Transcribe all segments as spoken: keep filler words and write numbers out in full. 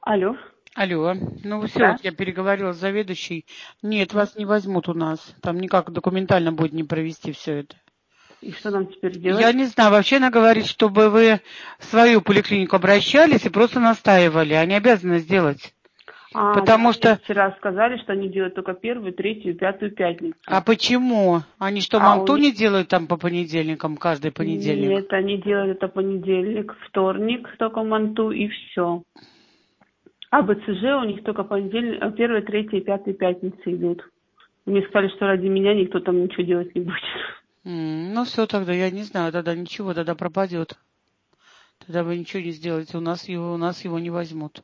Алло, Алло, ну все, вот да? я переговорила с заведующей. Нет, вас не возьмут у нас. Там никак документально будет не провести все это. И что нам теперь делать? Я не знаю, вообще она говорит, чтобы вы в свою поликлинику обращались и просто настаивали. Они обязаны сделать. А, да, Потому мне что... вчера сказали, что они делают только первую, третью и пятую А пятницу. почему? Они что, А у манту них не делают там по понедельникам, каждый понедельник? нет, они делают это понедельник, вторник, только манту и все. А БЦЖ у них только понедельник, а первая, третья и пятая пятницы идут. Мне сказали, что ради меня никто там ничего делать не будет. М, ну все, тогда я не знаю, тогда ничего, тогда пропадет. Тогда вы ничего не сделаете, у нас его, у нас его не возьмут.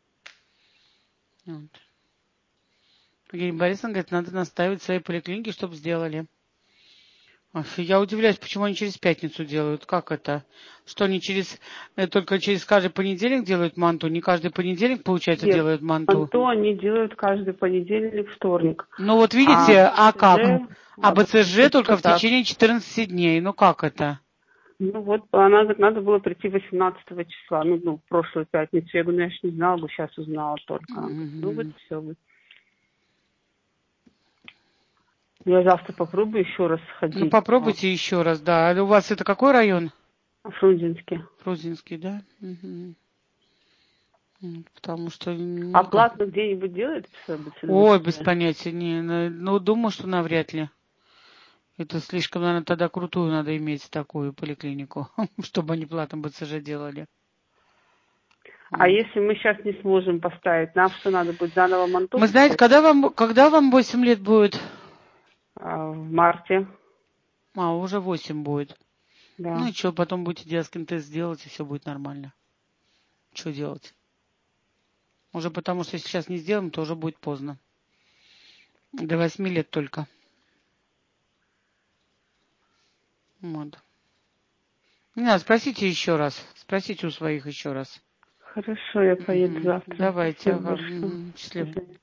Вот. Евгения Борисовна говорит, надо наставить в своей поликлинике, чтобы сделали. Ах, я удивляюсь, почему они через пятницу делают. Как это? Что они через э, только через каждый понедельник делают манту? Не каждый понедельник, получается, Нет, делают манту? манту они делают каждый понедельник, вторник. Ну вот А видите, а как? БЦЖ, А а БЦЖ БЦЖ только только в так. течение четырнадцати дней. Ну как это? Ну вот, она говорит, надо было прийти восемнадцатого числа, ну, ну, в прошлую пятницу. Я говорю, ну, я ж не знала бы, сейчас узнала только. Она говорит, ну, вот Мгм. все. Я завтра попробую еще раз Ну сходить по попробуйте еще раз, да. А у вас это какой район? Фрунзенске. Фрунзенский, да? Мгм. М, Потому что А никак. платно где-нибудь делает Ой, без БЦЖ? понятия. Не, ну, ну, думаю, что навряд ли. Это слишком, наверное, тогда крутую надо иметь такую поликлинику, чтобы они платно БЦЖ делали. А Вот. если мы сейчас не сможем поставить, нам что, надо будет заново манту Мы знаете, поставить? когда вам, когда вам восемь лет будет? А, в марте, А, уже восемь будет. Ну да. и что, потом будете детский тест сделать, и все будет нормально. Что делать? Уже потому что если сейчас не сделаем, то уже будет поздно. До восьми лет только. Вот. Не надо, спросите еще раз. Спросите у своих еще раз. Хорошо, я поеду Мгм. завтра. Давайте, Спасибо ага. большое. Мгм. До Счастливо. свидания.